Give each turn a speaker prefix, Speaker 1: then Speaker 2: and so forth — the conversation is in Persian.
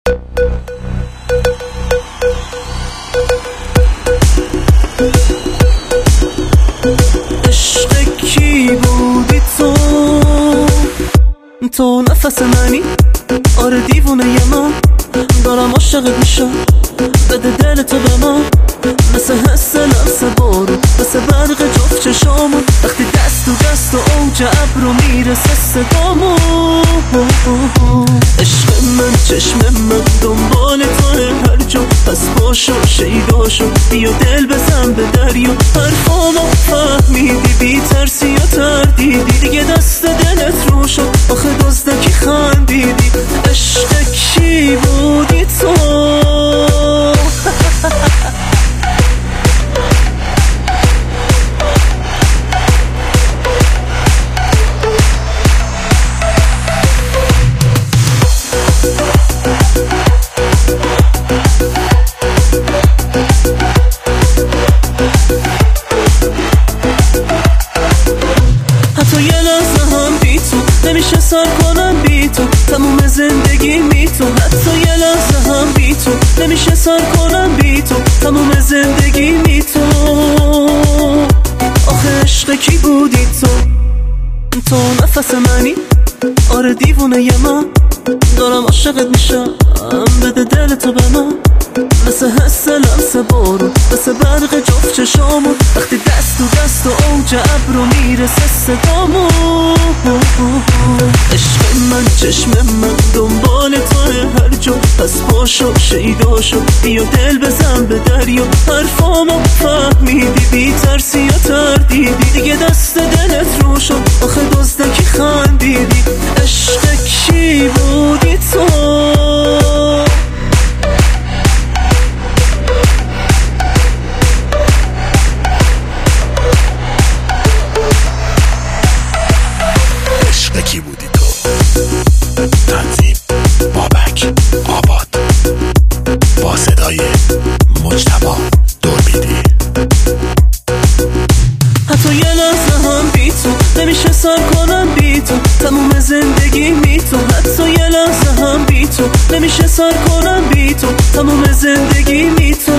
Speaker 1: عشق کی بودی تو نفس منی، آره دیوونه من دارم عاشقت میشم، بده دل تو به من مثل حس لمس بارون، مثل برق جفت چشامون وقتی دست و دست و اوج ابرو میرسه صدامون. عشق من چشم من دنبال توه هر جا، پس باشو شیدا شو بیا دل بزن به دریا، حرفامو فهمیدی بی ترسی یا تردیدی، دیگه دست دلت رو شد آخه دزدکی خندیدی. عشق کی بودی تو حتی یه لحظه هم بی تو نمیشه سر کنم بی تو، تموم زندگی می تو، حتی یه لحظه هم بی تو نمیشه سر کنم بی تو، تموم زندگی می تو. آخه عشق کی بودی تو نفس منی، آره دیوونه من دارم عاشقت میشم، بده دل تو به من مثل حس لمس بارون، مثل برق جفت چشامون وقتی دست و دست و اوج ابرو میرسه صدامون. عشق من چشم من دنبال توه هر جا، پس باشو شیدا شو بیا دل بزن به دریا، حرفامو فهمیدی بی ترسی یا تردیدی، دیگه دست دلت رو شد آخه دزدکی خندیدی. عشق کی بودی تو
Speaker 2: کی بودی تو؟ تنظیم بابک آباد با صدای مجتبی دوربیدی.
Speaker 1: حتی یه لحظه هم بی تو نمیشه سر کنم بی تو، تموم زندگی می تو، حتی یه لحظه هم بی تو نمیشه سر کنم بی تو، تموم زندگی می تو.